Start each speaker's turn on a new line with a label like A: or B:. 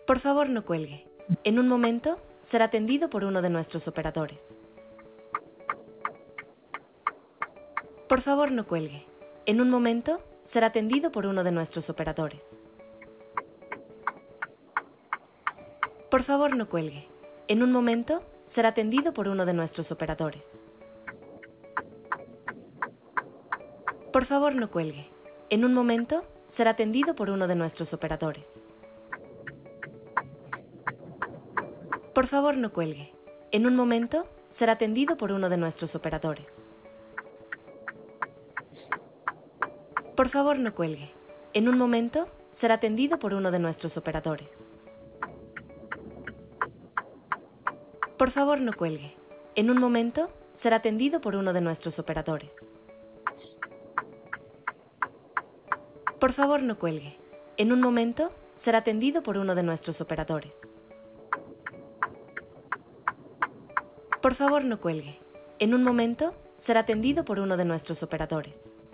A: Por favor, no cuelgue. En un momento, será atendido por uno de nuestros operadores. Por favor, no cuelgue. En un momento, será atendido por uno de nuestros operadores. Por favor, no cuelgue. En un momento, será atendido por uno de nuestros operadores. Por favor, no cuelgue. En un momento, será atendido por uno de nuestros operadores. Por favor, no cuelgue. En un momento, será atendido por uno de nuestros operadores. Por favor, no cuelgue. En un momento, será atendido por uno de nuestros operadores. Por favor, no cuelgue. En un momento, será atendido por uno de nuestros operadores. Por favor, no cuelgue. En un momento, será atendido por uno de nuestros operadores. Por favor, no cuelgue. En un momento, será atendido por uno de nuestros operadores.